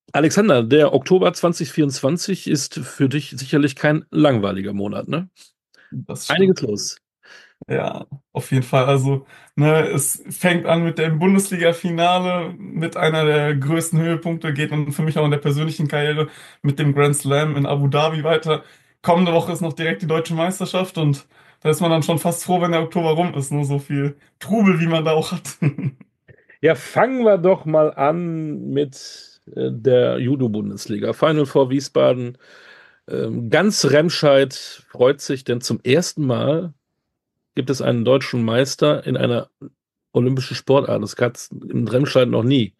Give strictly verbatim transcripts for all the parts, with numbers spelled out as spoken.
Alexander, der Oktober zwanzig vierundzwanzig ist für dich sicherlich kein langweiliger Monat, ne? Das Einiges stimmt. los. Ja, auf jeden Fall. Also, ne, es fängt an mit dem Bundesliga-Finale, mit einer der größten Höhepunkte, geht dann für mich auch in der persönlichen Karriere mit dem Grand Slam in Abu Dhabi weiter. Kommende Woche ist noch direkt die Deutsche Meisterschaft und da ist man dann schon fast froh, wenn der Oktober rum ist, nur so viel Trubel, wie man da auch hat. Ja, fangen wir doch mal an mit äh, der Judo-Bundesliga. Final Four Wiesbaden. Ähm, ganz Remscheid freut sich, denn zum ersten Mal gibt es einen deutschen Meister in einer olympischen Sportart. Das gab es in Remscheid noch nie.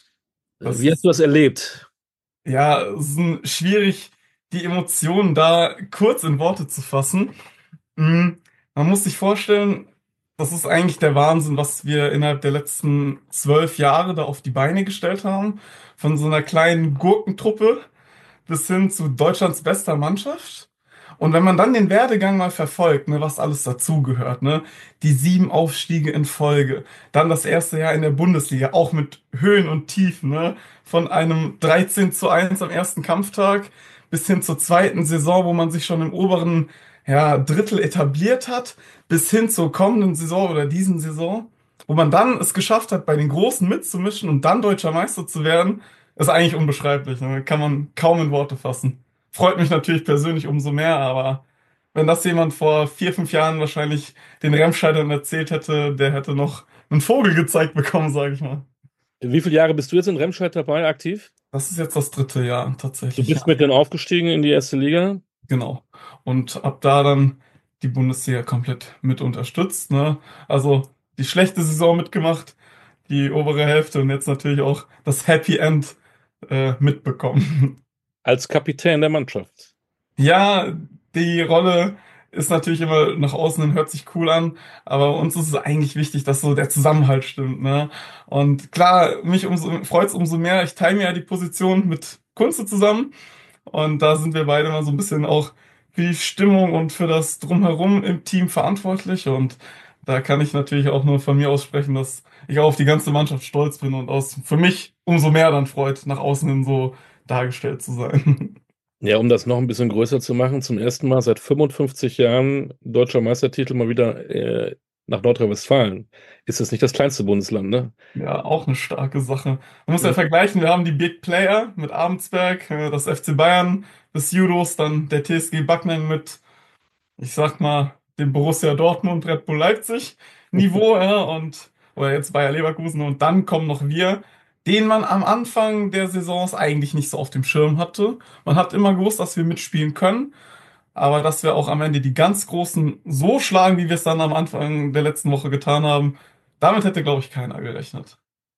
Äh, Das wie hast du ist, das erlebt? ja, es ist schwierig, die Emotionen da kurz in Worte zu fassen. Mm, Man muss sich vorstellen, das ist eigentlich der Wahnsinn, was wir innerhalb der letzten zwölf Jahre da auf die Beine gestellt haben. Von so einer kleinen Gurkentruppe bis hin zu Deutschlands bester Mannschaft. Und wenn man dann den Werdegang mal verfolgt, ne, was alles dazugehört, ne, die sieben Aufstiege in Folge, dann das erste Jahr in der Bundesliga, auch mit Höhen und Tiefen, ne, von einem dreizehn zu eins am ersten Kampftag bis hin zur zweiten Saison, wo man sich schon im oberen, ja, Drittel etabliert hat, bis hin zur kommenden Saison oder diesen Saison, wo man dann es geschafft hat, bei den Großen mitzumischen und dann deutscher Meister zu werden, ist eigentlich unbeschreiblich, ne? Kann man kaum in Worte fassen. Freut mich natürlich persönlich umso mehr, aber wenn das jemand vor vier, fünf Jahren wahrscheinlich den Remscheidern erzählt hätte, der hätte noch einen Vogel gezeigt bekommen, sage ich mal. Wie viele Jahre bist du jetzt in Remscheid dabei aktiv? Das ist jetzt das dritte Jahr Du tatsächlich, bist ja. mit denen aufgestiegen in die erste Liga. Genau. Und ab da dann die Bundesliga komplett mit unterstützt, ne? Also die schlechte Saison mitgemacht, die obere Hälfte und jetzt natürlich auch das Happy End äh, mitbekommen. Als Kapitän der Mannschaft. Ja, die Rolle ist natürlich immer nach außen hin, hört sich cool an, aber uns ist es eigentlich wichtig, dass so der Zusammenhalt stimmt, ne? Und klar, mich umso, freut es umso mehr. Ich teile mir ja die Position mit Kunze zusammen und da sind wir beide mal so ein bisschen auch für die Stimmung und für das Drumherum im Team verantwortlich und da kann ich natürlich auch nur von mir aus sprechen, dass ich auch auf die ganze Mannschaft stolz bin und aus für mich umso mehr dann freut, nach außen hin so dargestellt zu sein. Ja, um das noch ein bisschen größer zu machen, zum ersten Mal seit fünfundfünfzig Jahren deutscher Meistertitel mal wieder äh, nach Nordrhein-Westfalen. Ist das nicht das kleinste Bundesland, ne? Ja, auch eine starke Sache. Man muss ja Ja. vergleichen, wir haben die Big Player mit Abensberg, äh, das F C Bayern, des Judos, dann der T S G Backnang mit, ich sag mal, dem Borussia Dortmund, Red Bull Leipzig Niveau, ja, und, oder jetzt Bayer Leverkusen und dann kommen noch wir, den man am Anfang der Saisons eigentlich nicht so auf dem Schirm hatte. Man hat immer gewusst, dass wir mitspielen können, aber dass wir auch am Ende die ganz Großen so schlagen, wie wir es dann am Anfang der letzten Woche getan haben, damit hätte, glaube ich, keiner gerechnet.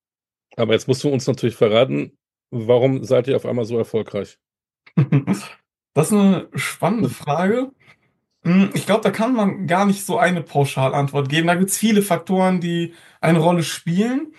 Aber jetzt musst du uns natürlich verraten, warum seid ihr auf einmal so erfolgreich? Das ist eine spannende Frage. Hm, Ich glaube, da kann man gar nicht so eine Pauschalantwort geben. Da gibt es viele Faktoren, die eine Rolle spielen.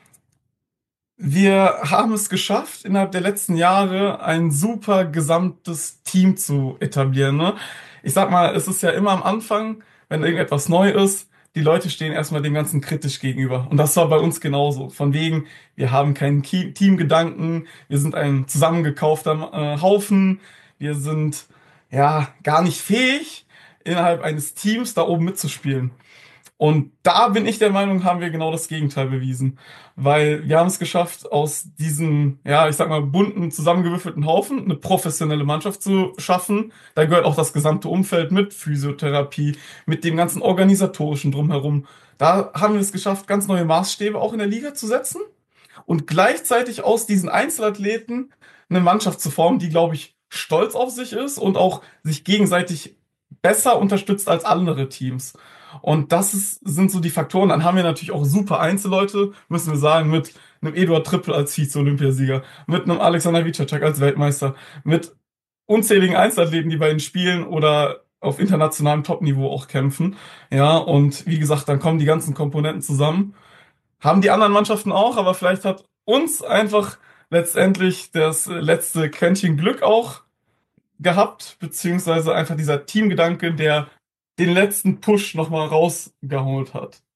Wir haben es geschafft, innerhalb der letzten Jahre ein super gesamtes Team zu etablieren, ne? Ich sag mal, es ist ja immer am Anfang, wenn irgendetwas neu ist, die Leute stehen erstmal dem Ganzen kritisch gegenüber. Und das war bei uns genauso. Von wegen, wir haben keinen Ki- Teamgedanken, wir sind ein zusammengekaufter äh, Haufen, wir sind ja gar nicht fähig, innerhalb eines Teams da oben mitzuspielen. Und da bin ich der Meinung, haben wir genau das Gegenteil bewiesen. Weil wir haben es geschafft, aus diesem, ja, ich sag mal, bunten, zusammengewürfelten Haufen eine professionelle Mannschaft zu schaffen. Da gehört auch das gesamte Umfeld mit Physiotherapie, mit dem ganzen organisatorischen drumherum. Da haben wir es geschafft, ganz neue Maßstäbe auch in der Liga zu setzen und gleichzeitig aus diesen Einzelathleten eine Mannschaft zu formen, die, glaube ich, stolz auf sich ist und auch sich gegenseitig besser unterstützt als andere Teams. Und das ist, sind so die Faktoren. Dann haben wir natürlich auch super Einzelleute, müssen wir sagen, mit einem Eduard Trippel als Vize-Olympiasieger, mit einem Alexander Vicacek als Weltmeister, mit unzähligen Einzelathleten, die bei den Spielen oder auf internationalem Topniveau auch kämpfen. Ja, und wie gesagt, dann kommen die ganzen Komponenten zusammen. Haben die anderen Mannschaften auch, aber vielleicht hat uns einfach letztendlich das letzte Quäntchen Glück auch gehabt, beziehungsweise einfach dieser Teamgedanke, der den letzten Push nochmal rausgeholt hat.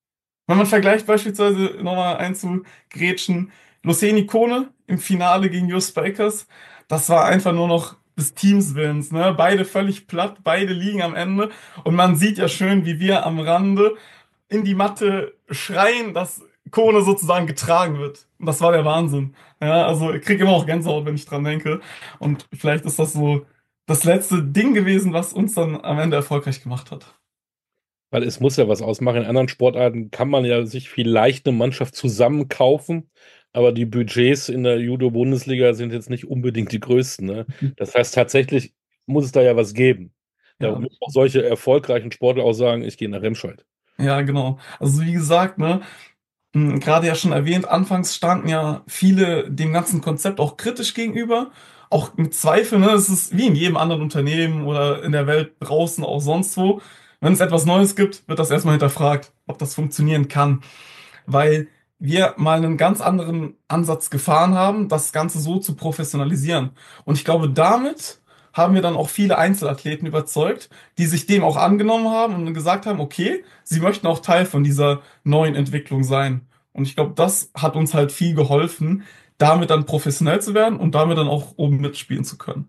Wenn man vergleicht beispielsweise nochmal einzugrätschen, Luceni Kone im Finale gegen Jos Spikers, das war einfach nur noch des Teams Willens, ne? Beide völlig platt, beide liegen am Ende und man sieht ja schön, wie wir am Rande in die Matte schreien, dass Kone sozusagen getragen wird. Und das war der Wahnsinn. Ja, also ich kriege immer noch Gänsehaut, wenn ich dran denke. Und vielleicht ist das so das letzte Ding gewesen, was uns dann am Ende erfolgreich gemacht hat. Weil es muss ja was ausmachen. In anderen Sportarten kann man ja sich vielleicht eine Mannschaft zusammenkaufen, aber die Budgets in der Judo-Bundesliga sind jetzt nicht unbedingt die größten. Ne? Das heißt, tatsächlich muss es da ja was geben. Da Ja, würden auch solche erfolgreichen Sportler auch sagen, ich gehe nach Remscheid. ja, genau. Also wie gesagt, ne, mh, gerade ja schon erwähnt, anfangs standen ja viele dem ganzen Konzept auch kritisch gegenüber, auch mit Zweifeln, ne? Es ist wie in jedem anderen Unternehmen oder in der Welt draußen, auch sonst wo. Wenn es etwas Neues gibt, wird das erstmal hinterfragt, ob das funktionieren kann, weil wir mal einen ganz anderen Ansatz gefahren haben, das Ganze so zu professionalisieren. Und ich glaube, damit haben wir dann auch viele Einzelathleten überzeugt, die sich dem auch angenommen haben und gesagt haben, okay, sie möchten auch Teil von dieser neuen Entwicklung sein. Und ich glaube, das hat uns halt viel geholfen, damit dann professionell zu werden und damit dann auch oben mitspielen zu können.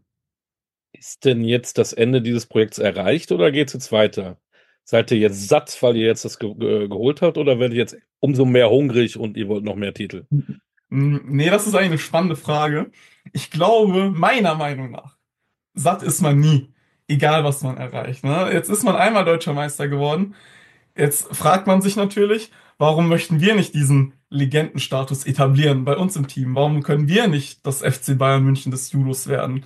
Ist denn jetzt das Ende dieses Projekts erreicht oder geht es jetzt weiter? Seid ihr jetzt satt, weil ihr jetzt das ge ge geholt habt, oder werdet ihr jetzt umso mehr hungrig und ihr wollt noch mehr Titel? Mm, Nee, das ist eigentlich eine spannende Frage. Ich glaube, meiner Meinung nach, satt ist man nie, egal was man erreicht. Ne? Jetzt ist man einmal deutscher Meister geworden. Jetzt fragt man sich natürlich, warum möchten wir nicht diesen Legendenstatus etablieren bei uns im Team? Warum können wir nicht das F C Bayern München des Judos werden?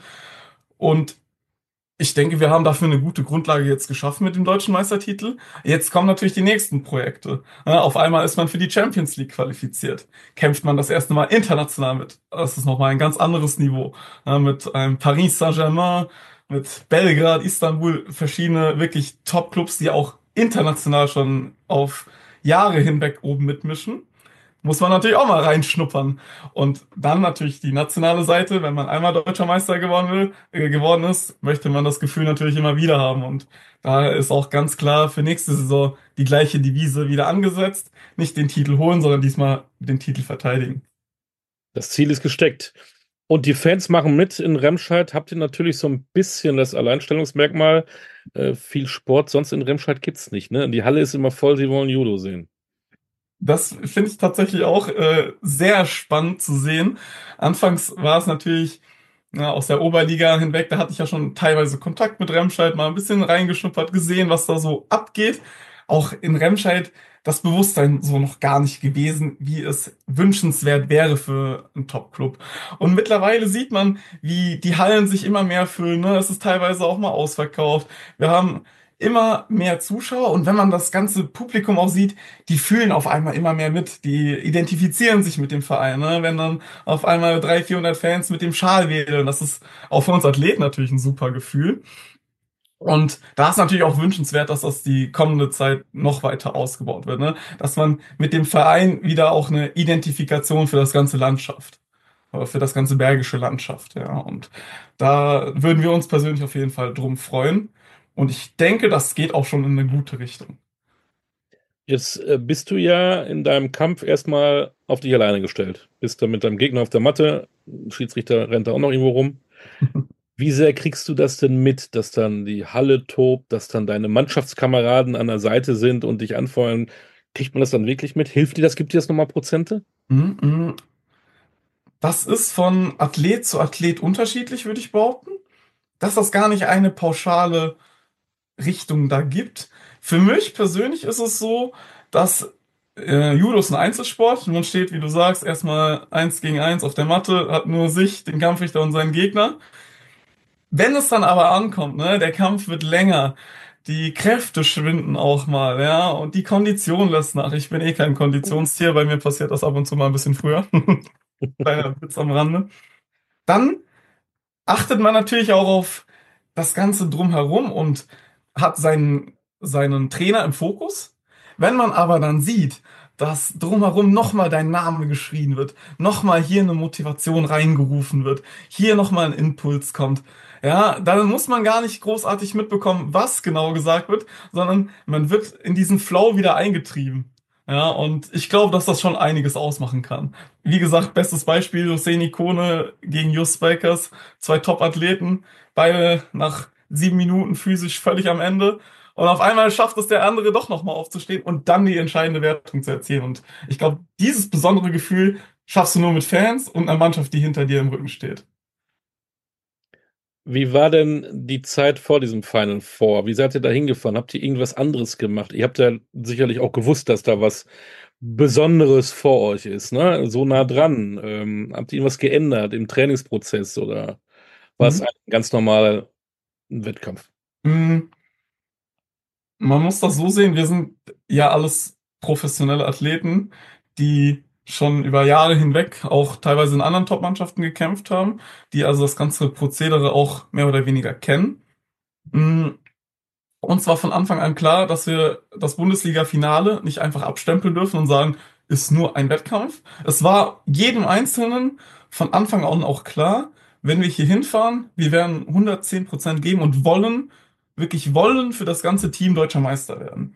Und ich denke, wir haben dafür eine gute Grundlage jetzt geschaffen mit dem deutschen Meistertitel. Jetzt kommen natürlich die nächsten Projekte. Ja, auf einmal ist man für die Champions League qualifiziert. Kämpft man das erste Mal international mit. Das ist nochmal ein ganz anderes Niveau. Ja, mit einem Paris Saint-Germain, mit Belgrad, Istanbul, verschiedene wirklich Top-Clubs, die auch international schon auf Jahre hinweg oben mitmischen, muss man natürlich auch mal reinschnuppern. Und dann natürlich die nationale Seite, wenn man einmal deutscher Meister geworden will, äh, geworden ist, möchte man das Gefühl natürlich immer wieder haben. Und da ist auch ganz klar für nächste Saison die gleiche Devise wieder angesetzt. Nicht den Titel holen, sondern diesmal den Titel verteidigen. Das Ziel ist gesteckt. Und die Fans machen mit. In Remscheid habt ihr natürlich so ein bisschen das Alleinstellungsmerkmal. Äh, viel Sport sonst in Remscheid gibt es nicht. Ne? Die Halle ist immer voll, sie wollen Judo sehen. Das finde ich tatsächlich auch äh, sehr spannend zu sehen. Anfangs war es natürlich ja, aus der Oberliga hinweg, da hatte ich ja schon teilweise Kontakt mit Remscheid, mal ein bisschen reingeschnuppert, gesehen, was da so abgeht. Auch in Remscheid das Bewusstsein so noch gar nicht gewesen, wie es wünschenswert wäre für einen Top-Club. Und mittlerweile sieht man, wie die Hallen sich immer mehr füllen, ne? Es ist teilweise auch mal ausverkauft. Wir haben immer mehr Zuschauer und wenn man das ganze Publikum auch sieht, die fühlen auf einmal immer mehr mit, die identifizieren sich mit dem Verein, ne? Wenn dann auf einmal dreihundert, vierhundert Fans mit dem Schal wedeln, das ist auch für uns Athleten natürlich ein super Gefühl. Und da ist natürlich auch wünschenswert, dass das die kommende Zeit noch weiter ausgebaut wird, ne? Dass man mit dem Verein wieder auch eine Identifikation für das ganze Land schafft, oder für das ganze bergische Landschaft, ja. Und da würden wir uns persönlich auf jeden Fall drum freuen. Und ich denke, das geht auch schon in eine gute Richtung. Jetzt äh, bist du ja in deinem Kampf erstmal auf dich alleine gestellt. Bist da mit deinem Gegner auf der Matte, Schiedsrichter rennt da auch noch irgendwo rum. Wie sehr kriegst du das denn mit, dass dann die Halle tobt, dass dann deine Mannschaftskameraden an der Seite sind und dich anfeuern? Kriegt man das dann wirklich mit? Hilft dir das? Gibt dir das nochmal Prozente? Mhm, mhm. Das ist von Athlet zu Athlet unterschiedlich, würde ich behaupten, dass das gar nicht eine pauschale Richtung da gibt. Für mich persönlich ist es so, dass äh, Judo ist ein Einzelsport. Man steht, wie du sagst, erstmal eins gegen eins auf der Matte, hat nur sich, den Kampfrichter und seinen Gegner. Wenn es dann aber ankommt, ne, der Kampf wird länger, die Kräfte schwinden auch mal, ja, und die Kondition lässt nach. Ich bin eh kein Konditionstier, bei mir passiert das ab und zu mal ein bisschen früher. Kleiner Witz am Rande. Dann achtet man natürlich auch auf das Ganze drumherum und hat seinen, seinen Trainer im Fokus. Wenn man aber dann sieht, dass drumherum nochmal dein Name geschrien wird, nochmal hier eine Motivation reingerufen wird, hier nochmal ein Impuls kommt, ja, dann muss man gar nicht großartig mitbekommen, was genau gesagt wird, sondern man wird in diesen Flow wieder eingetrieben. Ja, und ich glaube, dass das schon einiges ausmachen kann. Wie gesagt, bestes Beispiel, Hussein Ikone gegen Just Bakers, zwei Top-Athleten, beide nach sieben Minuten physisch völlig am Ende. Und auf einmal schafft es der andere doch nochmal aufzustehen und dann die entscheidende Wertung zu erzielen. Und ich glaube, dieses besondere Gefühl schaffst du nur mit Fans und einer Mannschaft, die hinter dir im Rücken steht. Wie war denn die Zeit vor diesem Final Four? Wie seid ihr da hingefahren? Habt ihr irgendwas anderes gemacht? Ihr habt ja sicherlich auch gewusst, dass da was Besonderes vor euch ist, ne? So nah dran. Ähm, habt ihr irgendwas geändert im Trainingsprozess oder war es Mhm. ein ganz normaler Wettkampf? Mm, Man muss das so sehen, wir sind ja alles professionelle Athleten, die schon über Jahre hinweg auch teilweise in anderen Top-Mannschaften gekämpft haben, die also das ganze Prozedere auch mehr oder weniger kennen. Mm, Uns war von Anfang an klar, dass wir das Bundesliga-Finale nicht einfach abstempeln dürfen und sagen, ist nur ein Wettkampf. Es war jedem Einzelnen von Anfang an auch klar, wenn wir hier hinfahren, wir werden hundertzehn Prozent geben und wollen, wirklich wollen für das ganze Team deutscher Meister werden.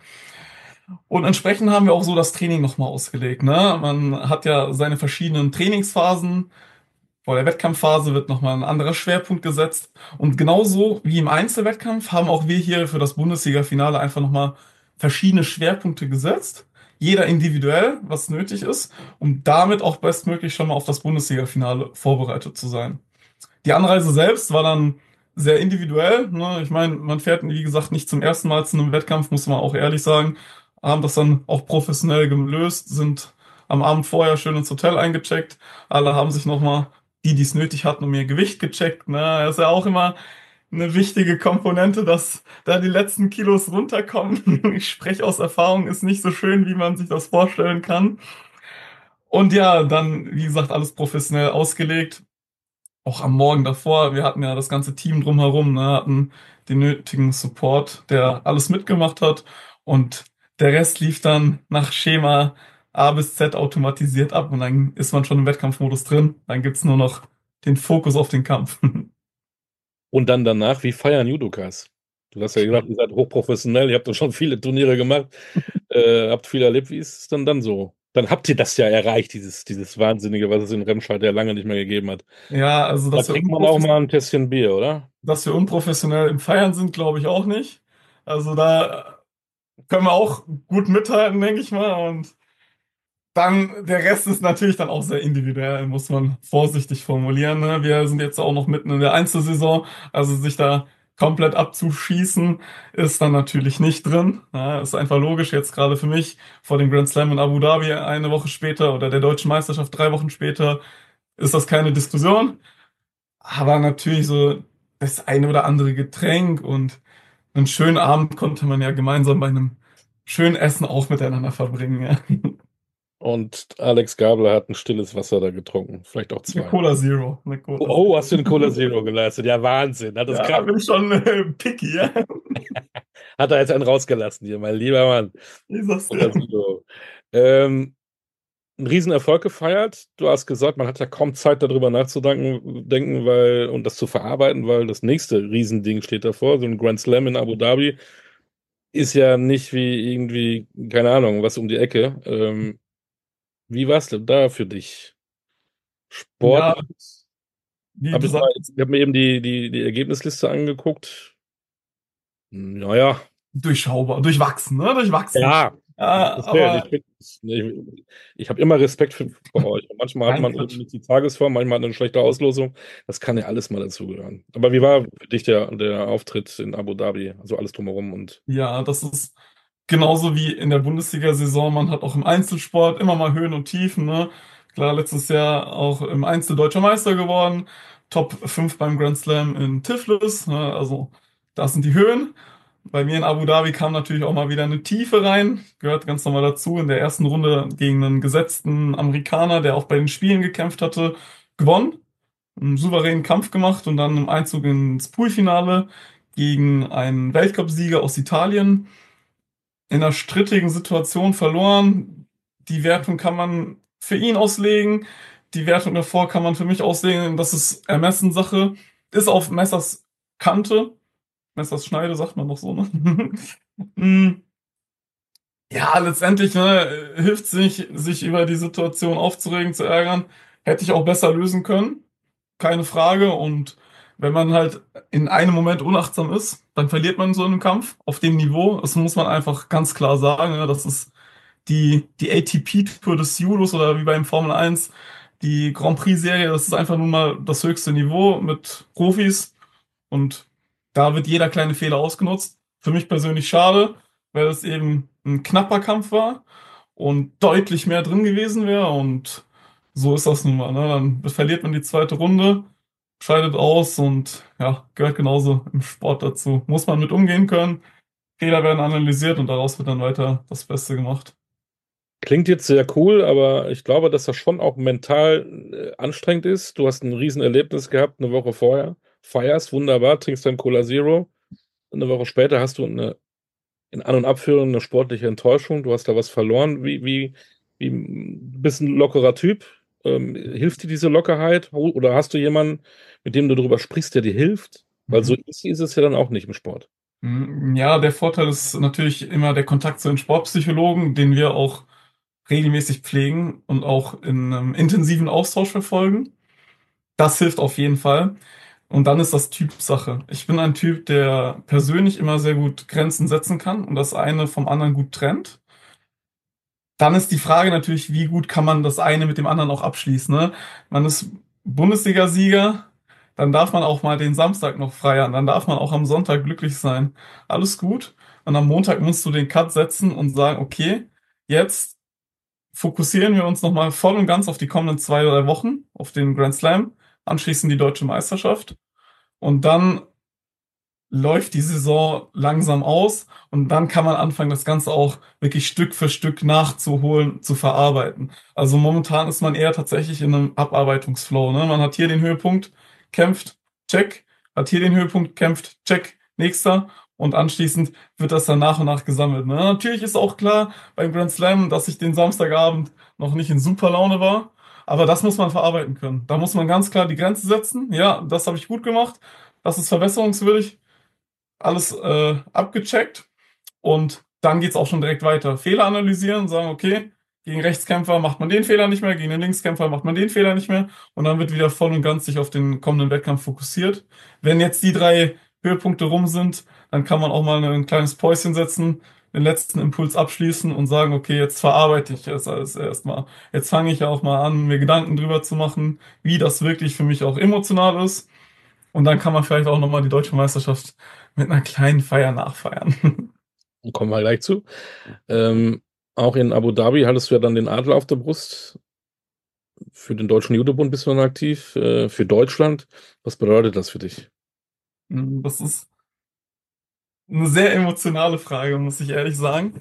Und entsprechend haben wir auch so das Training nochmal ausgelegt, ne? Man hat ja seine verschiedenen Trainingsphasen. Vor der Wettkampfphase wird nochmal ein anderer Schwerpunkt gesetzt. Und genauso wie im Einzelwettkampf haben auch wir hier für das Bundesliga-Finale einfach nochmal verschiedene Schwerpunkte gesetzt. Jeder individuell, was nötig ist, um damit auch bestmöglich schon mal auf das Bundesliga-Finale vorbereitet zu sein. Die Anreise selbst war dann sehr individuell. Ne? Ich meine, man fährt, wie gesagt, nicht zum ersten Mal zu einem Wettkampf, muss man auch ehrlich sagen. Haben das dann auch professionell gelöst, sind am Abend vorher schön ins Hotel eingecheckt. Alle haben sich nochmal, die, die es nötig hatten, um ihr Gewicht gecheckt. Ne? Das ist ja auch immer eine wichtige Komponente, dass da die letzten Kilos runterkommen. Ich spreche aus Erfahrung, ist nicht so schön, wie man sich das vorstellen kann. Und ja, dann, wie gesagt, alles professionell ausgelegt. Auch am Morgen davor, wir hatten ja das ganze Team drumherum, ne, hatten den nötigen Support, der alles mitgemacht hat. Und der Rest lief dann nach Schema A bis Z automatisiert ab und dann ist man schon im Wettkampfmodus drin. Dann gibt's nur noch den Fokus auf den Kampf. Und dann danach, wie feiern Judokas? Du hast ja gesagt, ihr seid hochprofessionell, ihr habt doch schon viele Turniere gemacht, äh, habt viel erlebt. Wie ist es denn dann so? Dann habt ihr das ja erreicht, dieses, dieses Wahnsinnige, was es in Remscheid ja lange nicht mehr gegeben hat. Ja, also Da dass wir kriegt man auch unprofes mal ein Tässchen Bier, oder? dass wir unprofessionell im Feiern sind, glaube ich auch nicht. Also da können wir auch gut mithalten, denke ich mal. Und dann, der Rest ist natürlich dann auch sehr individuell, muss man vorsichtig formulieren. Ne? Wir sind jetzt auch noch mitten in der Einzelsaison, also sich da komplett abzuschießen, ist dann natürlich nicht drin. Ja, ist einfach logisch, jetzt gerade für mich vor dem Grand Slam in Abu Dhabi eine Woche später oder der Deutschen Meisterschaft drei Wochen später, ist das keine Diskussion. Aber natürlich so das eine oder andere Getränk und einen schönen Abend konnte man ja gemeinsam bei einem schönen Essen auch miteinander verbringen. Ja. Und Alex Gabler hat ein stilles Wasser da getrunken, vielleicht auch Eine zwei. Cola Zero. Eine Oh, Cola oh, Zero. hast du einen Cola Zero geleistet? Ja, Wahnsinn. Hat das Ja, krass. bin schon äh, picky, ja. Hat er jetzt einen rausgelassen hier, mein lieber Mann. Ich sag's Cola dir. Zero. Ähm, einen Riesenerfolg gefeiert. Du hast gesagt, man hat ja kaum Zeit darüber nachzudenken, denken, weil, und das zu verarbeiten, weil das nächste Riesending steht davor. So ein Grand Slam in Abu Dhabi ist ja nicht wie irgendwie, keine Ahnung, was um die Ecke. Ähm, wie war es denn da für dich? Ja, Sportlich? wie Hab du ich mal, sagst, ich habe mir eben die, die, die Ergebnisliste angeguckt. Naja, durchschaubar, durchwachsen, ne? Durchwachsen. ja, um Ja, Gottes Willen, aber ich, bin- ich, ich habe immer Respekt für, für euch. Und manchmal hat kein man eben Quatsch. nicht die Tagesform, manchmal hat man eine schlechte Auslosung. Das kann ja alles mal dazugehören. Aber wie war für dich der, der Auftritt in Abu Dhabi? Also alles drumherum und Ja, das ist genauso wie in der Bundesliga-Saison. Man hat auch im Einzelsport immer mal Höhen und Tiefen, ne? Klar, letztes Jahr auch im Einzel deutscher Meister geworden. Top fünf beim Grand Slam in Tiflis, ne? Also, das sind die Höhen. Bei mir in Abu Dhabi kam natürlich auch mal wieder eine Tiefe rein. Gehört ganz normal dazu. In der ersten Runde gegen einen gesetzten Amerikaner, der auch bei den Spielen gekämpft hatte, gewonnen. Einen souveränen Kampf gemacht und dann im Einzug ins Poolfinale gegen einen Weltcupsieger aus Italien in einer strittigen Situation verloren. Die Wertung kann man für ihn auslegen. Die Wertung davor kann man für mich auslegen. Das ist Ermessenssache. Ist auf Messers Kante. Messers Schneide, sagt man doch so, ne? Mm, Ja, letztendlich, ne, hilft es nicht, sich über die Situation aufzuregen, zu ärgern. Hätte ich auch besser lösen können, keine Frage. Und wenn man halt in einem Moment unachtsam ist, dann verliert man so einen Kampf auf dem Niveau. Das muss man einfach ganz klar sagen. Ne? Das ist die, die A T P-Tour des Judos oder wie beim Formel eins, die Grand Prix-Serie. Das ist einfach nun mal das höchste Niveau mit Profis. Und da wird jeder kleine Fehler ausgenutzt. Für mich persönlich schade, weil es eben ein knapper Kampf war und deutlich mehr drin gewesen wäre. Und so ist das nun mal. Ne? Dann verliert man die zweite Runde, scheidet aus und ja, gehört genauso im Sport dazu. Muss man mit umgehen können. Fehler werden analysiert und daraus wird dann weiter das Beste gemacht. Klingt jetzt sehr cool, aber ich glaube, dass das schon auch mental äh, anstrengend ist. Du hast ein Riesenerlebnis gehabt eine Woche vorher, feierst wunderbar, trinkst dein Cola Zero. Eine Woche später hast du eine in An- und Abführung eine sportliche Enttäuschung. Du hast da was verloren. Wie, wie, wie, du bist ein lockerer Typ. Ähm, hilft dir diese Lockerheit? Oder hast du jemanden, mit dem du darüber sprichst, der dir hilft? Weil so Mhm. easy ist es ja dann auch nicht im Sport. Mhm. Ja, der Vorteil ist natürlich immer der Kontakt zu den Sportpsychologen, den wir auch regelmäßig pflegen und auch in einem intensiven Austausch verfolgen. Das hilft auf jeden Fall. Und dann ist das Typsache. Ich bin ein Typ, der persönlich immer sehr gut Grenzen setzen kann und das eine vom anderen gut trennt. Dann ist die Frage natürlich, wie gut kann man das eine mit dem anderen auch abschließen, ne? Man ist Bundesliga-Sieger, dann darf man auch mal den Samstag noch feiern, dann darf man auch am Sonntag glücklich sein. Alles gut. Und am Montag musst du den Cut setzen und sagen, okay, jetzt fokussieren wir uns nochmal voll und ganz auf die kommenden zwei, drei Wochen, auf den Grand Slam, anschließend die Deutsche Meisterschaft. Und dann läuft die Saison langsam aus und dann kann man anfangen, das Ganze auch wirklich Stück für Stück nachzuholen, zu verarbeiten. Also momentan ist man eher tatsächlich in einem Abarbeitungsflow, ne? Man hat hier den Höhepunkt, kämpft, check, hat hier den Höhepunkt, kämpft, check, nächster und anschließend wird das dann nach und nach gesammelt, ne? Natürlich ist auch klar beim Grand Slam, dass ich den Samstagabend noch nicht in super Laune war, aber das muss man verarbeiten können. Da muss man ganz klar die Grenze setzen. Ja, das habe ich gut gemacht. Das ist verbesserungswürdig, alles äh, abgecheckt und dann geht's auch schon direkt weiter. Fehler analysieren, sagen, okay, gegen Rechtskämpfer macht man den Fehler nicht mehr, gegen den Linkskämpfer macht man den Fehler nicht mehr und dann wird wieder voll und ganz sich auf den kommenden Wettkampf fokussiert. Wenn jetzt die drei Höhepunkte rum sind, dann kann man auch mal ein kleines Päuschen setzen, den letzten Impuls abschließen und sagen, okay, jetzt verarbeite ich das alles erstmal. Jetzt fange ich ja auch mal an, mir Gedanken drüber zu machen, wie das wirklich für mich auch emotional ist. Und dann kann man vielleicht auch nochmal die deutsche Meisterschaft mit einer kleinen Feier nachfeiern. Kommen wir gleich zu. Ähm, auch in Abu Dhabi hattest du ja dann den Adler auf der Brust. Für den Deutschen Judobund bist du dann aktiv. Äh, für Deutschland. Was bedeutet das für dich? Das ist eine sehr emotionale Frage, muss ich ehrlich sagen.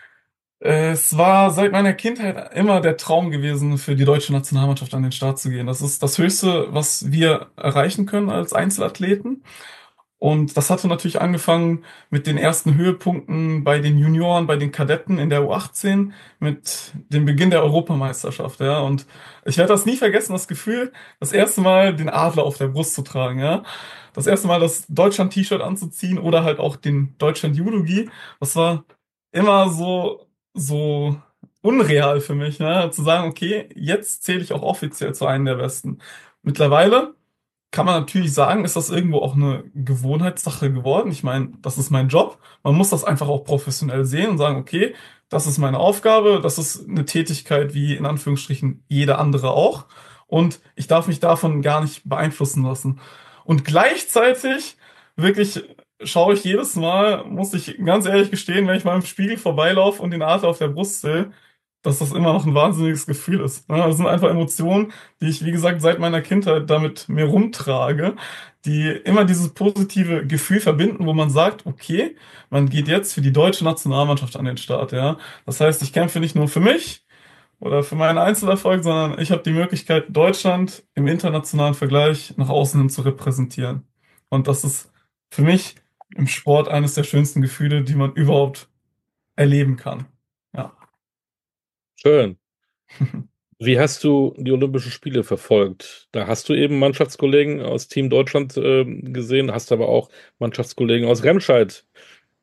Es war seit meiner Kindheit immer der Traum gewesen, für die deutsche Nationalmannschaft an den Start zu gehen. Das ist das Höchste, was wir erreichen können als Einzelathleten. Und das hatte natürlich angefangen mit den ersten Höhepunkten bei den Junioren, bei den Kadetten in der U achtzehn, mit dem Beginn der Europameisterschaft, ja. Und ich werde das nie vergessen, das Gefühl, das erste Mal den Adler auf der Brust zu tragen, ja. Das erste Mal das Deutschland-T-Shirt anzuziehen oder halt auch den Deutschland-Judogi. Das war immer so, so unreal für mich, ne? Zu sagen, okay, jetzt zähle ich auch offiziell zu einem der Besten. Mittlerweile kann man natürlich sagen, ist das irgendwo auch eine Gewohnheitssache geworden. Ich meine, das ist mein Job. Man muss das einfach auch professionell sehen und sagen, okay, das ist meine Aufgabe, das ist eine Tätigkeit wie in Anführungsstrichen jeder andere auch. Und ich darf mich davon gar nicht beeinflussen lassen. Und gleichzeitig wirklich schaue ich jedes Mal, muss ich ganz ehrlich gestehen, wenn ich mal im Spiegel vorbeilaufe und den Adler auf der Brust sehe, dass das immer noch ein wahnsinniges Gefühl ist. Ne? Das sind einfach Emotionen, die ich, wie gesagt, seit meiner Kindheit damit mir rumtrage, die immer dieses positive Gefühl verbinden, wo man sagt, okay, man geht jetzt für die deutsche Nationalmannschaft an den Start, ja. Das heißt, ich kämpfe nicht nur für mich oder für meinen Einzelerfolg, sondern ich habe die Möglichkeit, Deutschland im internationalen Vergleich nach außen hin zu repräsentieren. Und das ist für mich im Sport eines der schönsten Gefühle, die man überhaupt erleben kann. Ja. Schön. Wie hast du die Olympischen Spiele verfolgt? Da hast du eben Mannschaftskollegen aus Team Deutschland äh, gesehen, hast aber auch Mannschaftskollegen aus Remscheid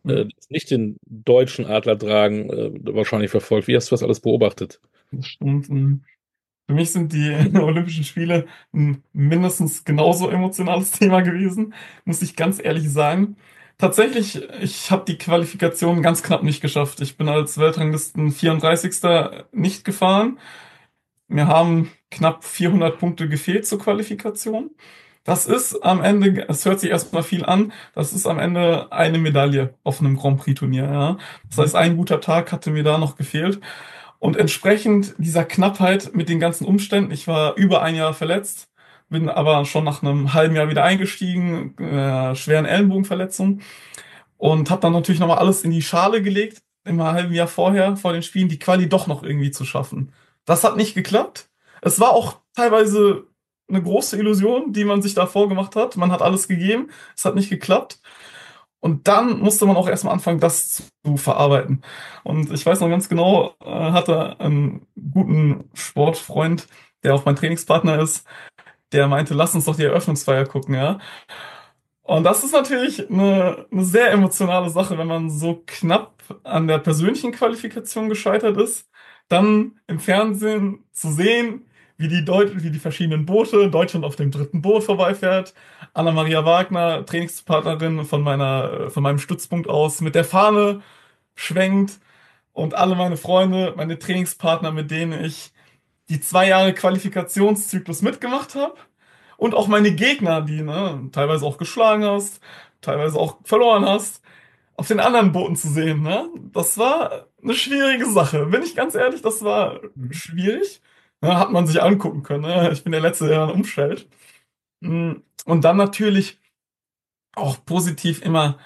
äh, Hm, die nicht den deutschen Adler tragen, äh, wahrscheinlich verfolgt. Wie hast du das alles beobachtet? das stimmt. Hm. Für mich sind die Olympischen Spiele ein mindestens genauso emotionales Thema gewesen, muss ich ganz ehrlich sagen. Tatsächlich, ich habe die Qualifikation ganz knapp nicht geschafft. Ich bin als Weltranglisten vierunddreißigster nicht gefahren. Mir haben knapp vierhundert Punkte gefehlt zur Qualifikation. Das ist am Ende, es hört sich erstmal viel an, das ist am Ende eine Medaille auf einem Grand Prix-Turnier, ja. Das Mhm. heißt, ein guter Tag hatte mir da noch gefehlt. Und entsprechend dieser Knappheit mit den ganzen Umständen, ich war über ein Jahr verletzt, bin aber schon nach einem halben Jahr wieder eingestiegen, äh, schweren Ellenbogenverletzung und habe dann natürlich nochmal alles in die Schale gelegt, im halben Jahr vorher, vor den Spielen, die Quali doch noch irgendwie zu schaffen. Das hat nicht geklappt. Es war auch teilweise eine große Illusion, die man sich da vorgemacht hat. Man hat alles gegeben, es hat nicht geklappt. Und dann musste man auch erstmal anfangen, das zu verarbeiten. Und ich weiß noch ganz genau, äh, hatte einen guten Sportfreund, der auch mein Trainingspartner ist, der meinte, lass uns doch die Eröffnungsfeier gucken, ja. Und das ist natürlich eine, eine sehr emotionale Sache, wenn man so knapp an der persönlichen Qualifikation gescheitert ist, dann im Fernsehen zu sehen, wie die Deut wie die verschiedenen Boote, Deutschland auf dem dritten Boot vorbeifährt, Anna-Maria Wagner, Trainingspartnerin von meiner, von meinem Stützpunkt aus, mit der Fahne schwenkt und alle meine Freunde, meine Trainingspartner, mit denen ich die zwei Jahre Qualifikationszyklus mitgemacht habe und auch meine Gegner, die ne, teilweise auch geschlagen hast, teilweise auch verloren hast, auf den anderen Booten zu sehen. Ne? Das war eine schwierige Sache. Bin ich ganz ehrlich, das war Mhm. schwierig. Ne, hat man sich angucken können. Ne? Ich bin der Letzte, der dann umstellt. Mm, Und dann natürlich auch positiv immer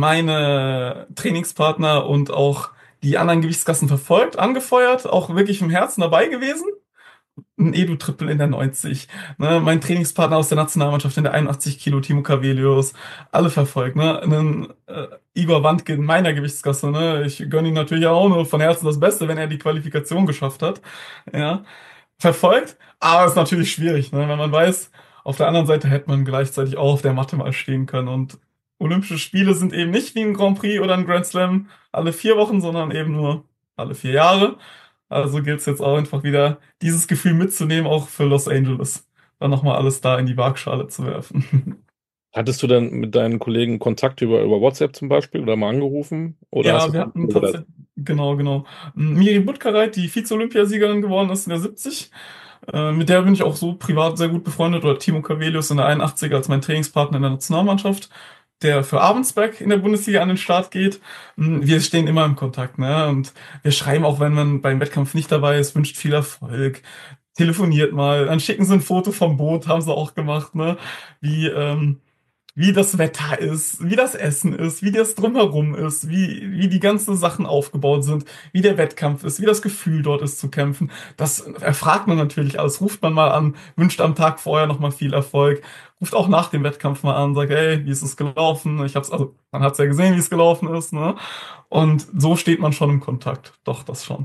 meine Trainingspartner und auch die anderen Gewichtsklassen verfolgt, angefeuert, auch wirklich im Herzen dabei gewesen. Ein Edu-Triple in der neunzig, ne, mein Trainingspartner aus der Nationalmannschaft in der einundachtzig Kilo, Timo Cavelius, alle verfolgt, ne, einen, äh, Igor Wandke in meiner Gewichtsklasse, ne, ich gönne ihm natürlich auch nur von Herzen das Beste, wenn er die Qualifikation geschafft hat, ja, verfolgt, aber es ist natürlich schwierig, ne, wenn man weiß, auf der anderen Seite hätte man gleichzeitig auch auf der Matte mal stehen können und Olympische Spiele sind eben nicht wie ein Grand Prix oder ein Grand Slam alle vier Wochen, sondern eben nur alle vier Jahre. Also gilt es jetzt auch einfach wieder, dieses Gefühl mitzunehmen, auch für Los Angeles. Dann nochmal alles da in die Waagschale zu werfen. Hattest du denn mit deinen Kollegen Kontakt über, über WhatsApp zum Beispiel oder mal angerufen? Oder hast Ja, du wir es hatten oder tatsächlich, genau, genau. Miri Buttgereit, die Vize-Olympiasiegerin geworden ist in der siebzig. Äh, mit der bin ich auch so privat sehr gut befreundet. Oder Timo Cavelius in der einundachtzig als mein Trainingspartner in der Nationalmannschaft, der für Abensberg in der Bundesliga an den Start geht. Mm, Wir stehen immer im Kontakt, ne? Und wir schreiben auch, wenn man beim Wettkampf nicht dabei ist, wünscht viel Erfolg. Telefoniert mal, dann schicken sie ein Foto vom Boot, haben sie auch gemacht, ne? Wie, ähm, wie das Wetter ist, wie das Essen ist, wie das drumherum ist, wie, wie die ganzen Sachen aufgebaut sind, wie der Wettkampf ist, wie das Gefühl dort ist zu kämpfen. Das erfragt man natürlich alles. Ruft man mal an, wünscht am Tag vorher nochmal viel Erfolg, ruft auch nach dem Wettkampf mal an, sagt, hey, wie ist es gelaufen? Ich hab's, also, man hat's ja gesehen, wie es gelaufen ist, ne? Und so steht man schon im Kontakt. Doch, das schon.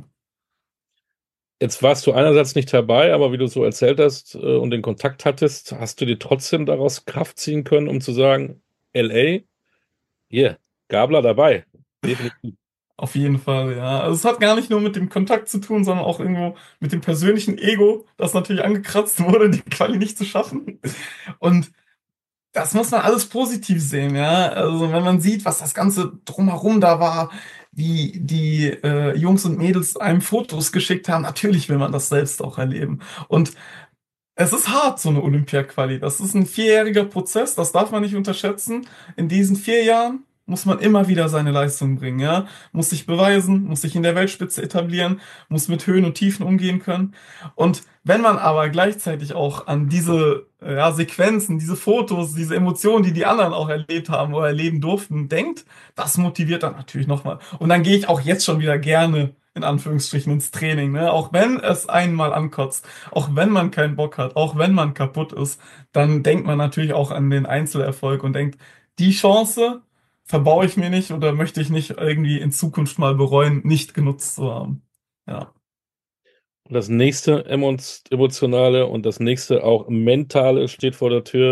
jetzt warst du einerseits nicht dabei, aber wie du so erzählt hast äh, und den Kontakt hattest, hast du dir trotzdem daraus Kraft ziehen können, um zu sagen, L A, hier, Gabler dabei. Definitiv. Auf jeden Fall, ja. Also es hat gar nicht nur mit dem Kontakt zu tun, sondern auch irgendwo mit dem persönlichen Ego, das natürlich angekratzt wurde, die Quali nicht zu schaffen. Und das muss man alles positiv sehen, ja. Also wenn man sieht, was das Ganze drumherum da war, wie die äh, Jungs und Mädels einem Fotos geschickt haben, natürlich will man das selbst auch erleben. Und es ist hart, so eine Olympia-Quali. Das ist ein vierjähriger Prozess, das darf man nicht unterschätzen. In diesen vier Jahren muss man immer wieder seine Leistung bringen, ja. Muss sich beweisen, muss sich in der Weltspitze etablieren, muss mit Höhen und Tiefen umgehen können. Und wenn man aber gleichzeitig auch an diese, äh, ja, Sequenzen, diese Fotos, diese Emotionen, die die anderen auch erlebt haben oder erleben durften, denkt, das motiviert dann natürlich nochmal. Und dann gehe ich auch jetzt schon wieder gerne in Anführungsstrichen ins Training, ne? Auch wenn es einmal ankotzt. Auch wenn man keinen Bock hat, auch wenn man kaputt ist, dann denkt man natürlich auch an den Einzelerfolg und denkt, die Chance verbaue ich mir nicht oder möchte ich nicht irgendwie in Zukunft mal bereuen, nicht genutzt zu haben. Ja, Und das nächste emo- emotionale und das nächste auch mentale steht vor der Tür.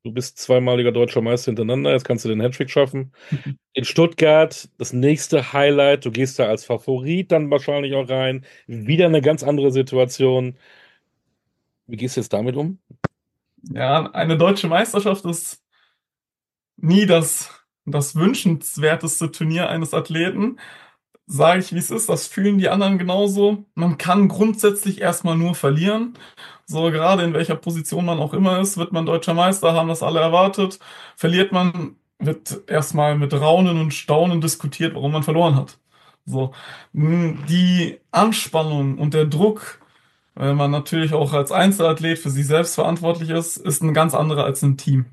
Du bist zweimaliger deutscher Meister hintereinander, jetzt kannst du den Hattrick schaffen. In Stuttgart, das nächste Highlight, du gehst da als Favorit dann wahrscheinlich auch rein. Wieder eine ganz andere Situation. Wie gehst du jetzt damit um? Ja, eine deutsche Meisterschaft ist nie das, das wünschenswerteste Turnier eines Athleten. Sage ich, wie es ist, das fühlen die anderen genauso. Man kann grundsätzlich erstmal nur verlieren. So, gerade in welcher Position man auch immer ist, wird man deutscher Meister, haben das alle erwartet. Verliert man, wird erstmal mit Raunen und Staunen diskutiert, warum man verloren hat. So, mh, die Anspannung und der Druck, weil man natürlich auch als Einzelathlet für sich selbst verantwortlich ist, ist ein ganz anderer als im Team.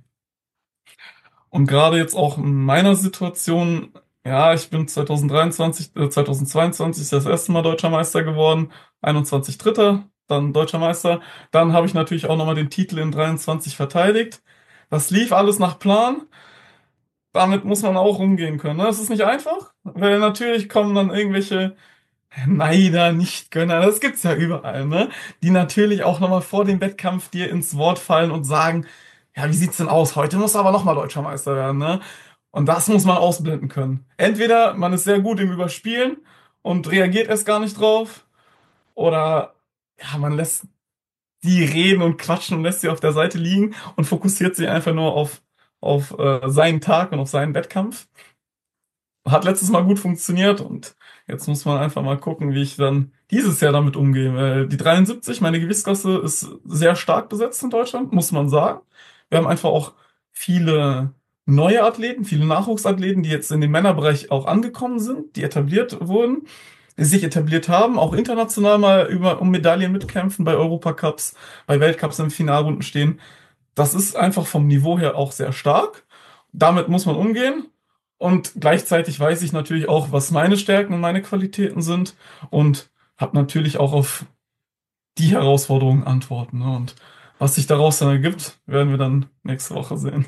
Und gerade jetzt auch in meiner Situation, ja, ich bin zwanzig dreiundzwanzig, äh, zwanzig zweiundzwanzig das erste Mal Deutscher Meister geworden, einundzwanzig Dritter, dann Deutscher Meister. Dann habe ich natürlich auch nochmal den Titel in dreiundzwanzig verteidigt. Das lief alles nach Plan. Damit muss man auch umgehen können. Ne? Das ist nicht einfach, weil natürlich kommen dann irgendwelche Neider, Nichtgönner, das gibt's ja überall, ne? Die natürlich auch nochmal vor dem Wettkampf dir ins Wort fallen und sagen, ja, wie sieht's denn aus? Heute muss aber nochmal Deutscher Meister werden, ne? Und das muss man ausblenden können. Entweder man ist sehr gut im Überspielen und reagiert erst gar nicht drauf, oder ja, man lässt die reden und quatschen und lässt sie auf der Seite liegen und fokussiert sich einfach nur auf, auf äh, seinen Tag und auf seinen Wettkampf. Hat letztes Mal gut funktioniert und jetzt muss man einfach mal gucken, wie ich dann dieses Jahr damit umgehe. Weil die dreiundsiebzig, meine Gewichtsklasse, ist sehr stark besetzt in Deutschland, muss man sagen. Wir haben einfach auch viele neue Athleten, viele Nachwuchsathleten, die jetzt in dem Männerbereich auch angekommen sind, die etabliert wurden, die sich etabliert haben, auch international mal über, um Medaillen mitkämpfen, bei Europacups, bei Weltcups in Finalrunden stehen. Das ist einfach vom Niveau her auch sehr stark. Damit muss man umgehen. Und gleichzeitig weiß ich natürlich auch, was meine Stärken und meine Qualitäten sind und habe natürlich auch auf die Herausforderungen Antworten. Ne? Und was sich daraus dann ergibt, werden wir dann nächste Woche sehen.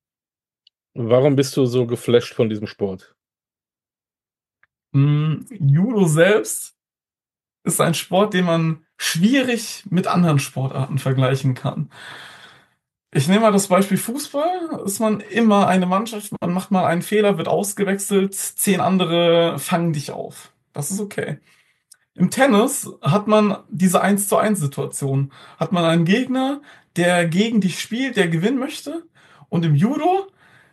Warum bist du so geflasht von diesem Sport? Mm, Judo selbst ist ein Sport, den man schwierig mit anderen Sportarten vergleichen kann. Ich nehme mal das Beispiel Fußball. Ist man immer eine Mannschaft, man macht mal einen Fehler, wird ausgewechselt, zehn andere fangen dich auf. Das ist okay. Im Tennis hat man diese eins zu eins Situation. Hat man einen Gegner, der gegen dich spielt, der gewinnen möchte. Und im Judo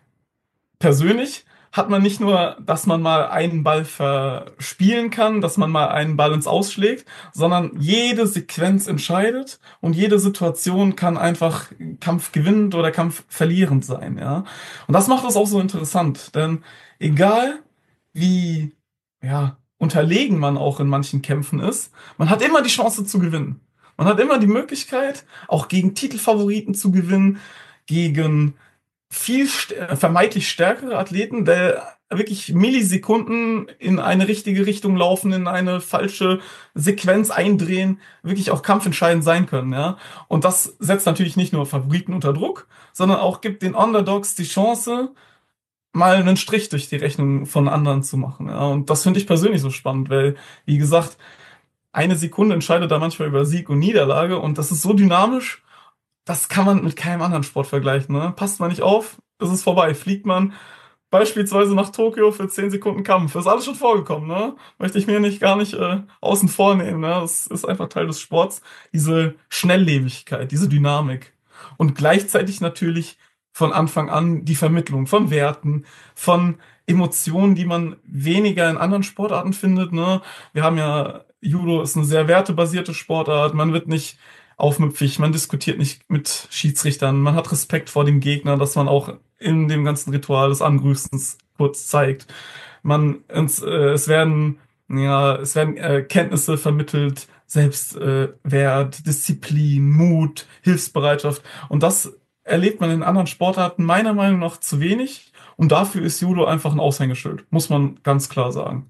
persönlich hat man nicht nur, dass man mal einen Ball verspielen kann, dass man mal einen Ball ins Ausschlägt, sondern jede Sequenz entscheidet und jede Situation kann einfach kampfgewinnend oder kampfverlierend sein, ja. Und das macht es auch so interessant, denn egal wie, ja, unterlegen man auch in manchen Kämpfen ist, man hat immer die Chance zu gewinnen. Man hat immer die Möglichkeit, auch gegen Titelfavoriten zu gewinnen, gegen viel st äh, vermeintlich stärkere Athleten, der wirklich Millisekunden in eine richtige Richtung laufen, in eine falsche Sequenz eindrehen, wirklich auch kampfentscheidend sein können, ja. Und das setzt natürlich nicht nur Favoriten unter Druck, sondern auch gibt den Underdogs die Chance, mal einen Strich durch die Rechnung von anderen zu machen, ja. Und das finde ich persönlich so spannend, weil, wie gesagt, eine Sekunde entscheidet da manchmal über Sieg und Niederlage und das ist so dynamisch, das kann man mit keinem anderen Sport vergleichen, ne? Passt man nicht auf, ist es vorbei. Fliegt man beispielsweise nach Tokio für zehn Sekunden Kampf. Ist alles schon vorgekommen, ne? Möchte ich mir nicht gar nicht äh, außen vor nehmen, ne? Das ist einfach Teil des Sports. Diese Schnelllebigkeit, diese Dynamik. Und gleichzeitig natürlich von Anfang an die Vermittlung von Werten, von Emotionen, die man weniger in anderen Sportarten findet, ne? Wir haben ja, Judo ist eine sehr wertebasierte Sportart. Man wird nicht aufmüpfig, man diskutiert nicht mit Schiedsrichtern, man hat Respekt vor dem Gegner, dass man auch in dem ganzen Ritual des Angrüßens kurz zeigt. Man, es, äh, es werden, ja, es werden äh, Kenntnisse vermittelt, Selbstwert, äh, Wert, Disziplin, Mut, Hilfsbereitschaft. Und das erlebt man in anderen Sportarten meiner Meinung nach zu wenig. Und dafür ist Judo einfach ein Aushängeschild, muss man ganz klar sagen.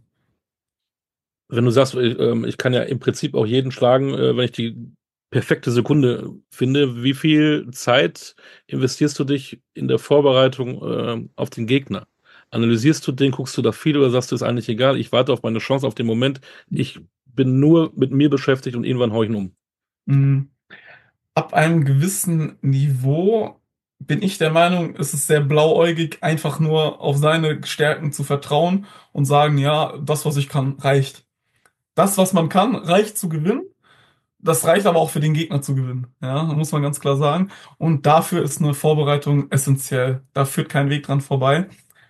Wenn du sagst, ich, ähm, ich kann ja im Prinzip auch jeden schlagen, äh, wenn ich die perfekte Sekunde finde, wie viel Zeit investierst du dich in der Vorbereitung äh, auf den Gegner? Analysierst du den, guckst du da viel oder sagst du, ist eigentlich egal, ich warte auf meine Chance, auf den Moment, ich bin nur mit mir beschäftigt und irgendwann hau ich ihn um. Mm, Ab einem gewissen Niveau bin ich der Meinung, es ist sehr blauäugig, einfach nur auf seine Stärken zu vertrauen und sagen, ja, das, was ich kann, reicht. Das, was man kann, reicht zu gewinnen. Das reicht aber auch für den Gegner zu gewinnen. Ja, muss man ganz klar sagen. Und dafür ist eine Vorbereitung essentiell. Da führt kein Weg dran vorbei.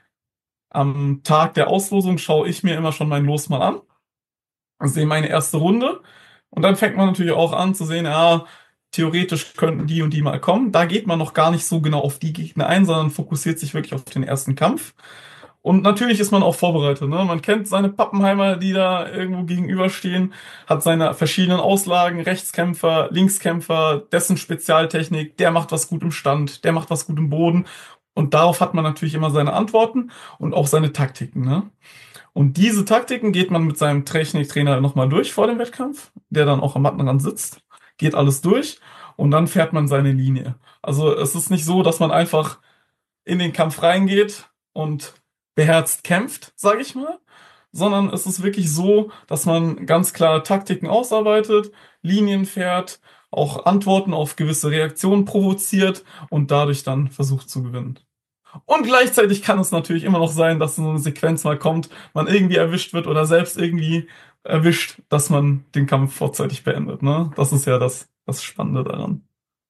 Am Tag der Auslosung schaue ich mir immer schon mein Los mal an, sehe meine erste Runde und dann fängt man natürlich auch an zu sehen, ja, theoretisch könnten die und die mal kommen. Da geht man noch gar nicht so genau auf die Gegner ein, sondern fokussiert sich wirklich auf den ersten Kampf. Und natürlich ist man auch vorbereitet, ne? Man kennt seine Pappenheimer, die da irgendwo gegenüberstehen, hat seine verschiedenen Auslagen, Rechtskämpfer, Linkskämpfer, dessen Spezialtechnik, der macht was gut im Stand, der macht was gut im Boden. Und darauf hat man natürlich immer seine Antworten und auch seine Taktiken, ne? Und diese Taktiken geht man mit seinem Techniktrainer nochmal durch vor dem Wettkampf, der dann auch am Mattenrand sitzt, geht alles durch und dann fährt man seine Linie. Also es ist nicht so, dass man einfach in den Kampf reingeht und beherzt kämpft, sage ich mal, sondern es ist wirklich so, dass man ganz klar Taktiken ausarbeitet, Linien fährt, auch Antworten auf gewisse Reaktionen provoziert und dadurch dann versucht zu gewinnen. Und gleichzeitig kann es natürlich immer noch sein, dass so eine Sequenz mal kommt, man irgendwie erwischt wird oder selbst irgendwie erwischt, dass man den Kampf vorzeitig beendet, ne? Das ist ja das, das Spannende daran.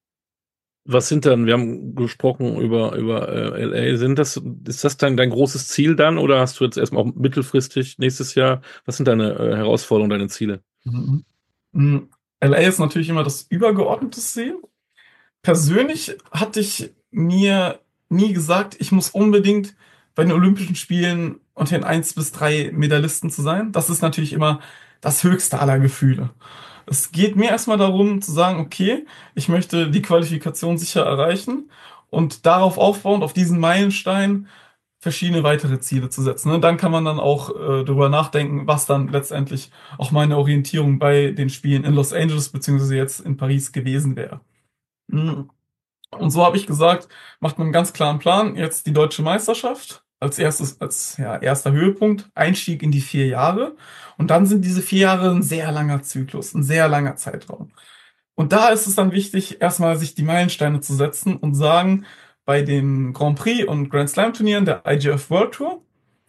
Was sind dann, wir haben gesprochen über, über äh, L A, sind das, ist das dann dein großes Ziel dann oder hast du jetzt erstmal auch mittelfristig nächstes Jahr, was sind deine äh, Herausforderungen, deine Ziele? Mhm. Mhm. L A ist natürlich immer das übergeordnete Ziel. Persönlich hatte ich mir nie gesagt, ich muss unbedingt bei den Olympischen Spielen unter den eins bis drei Medaillisten zu sein. Das ist natürlich immer das höchste aller Gefühle. Es geht mir erstmal darum zu sagen, okay, ich möchte die Qualifikation sicher erreichen und darauf aufbauend, auf diesen Meilenstein, verschiedene weitere Ziele zu setzen. Ne? Dann kann man dann auch äh, darüber nachdenken, was dann letztendlich auch meine Orientierung bei den Spielen in Los Angeles beziehungsweise jetzt in Paris gewesen wäre. Mhm. Und so habe ich gesagt, macht man einen ganz klaren Plan. Jetzt die deutsche Meisterschaft als erstes, als ja, erster Höhepunkt, Einstieg in die vier Jahre. Und dann sind diese vier Jahre ein sehr langer Zyklus, ein sehr langer Zeitraum. Und da ist es dann wichtig, erstmal sich die Meilensteine zu setzen und sagen, bei den Grand Prix und Grand Slam Turnieren der I G F World Tour,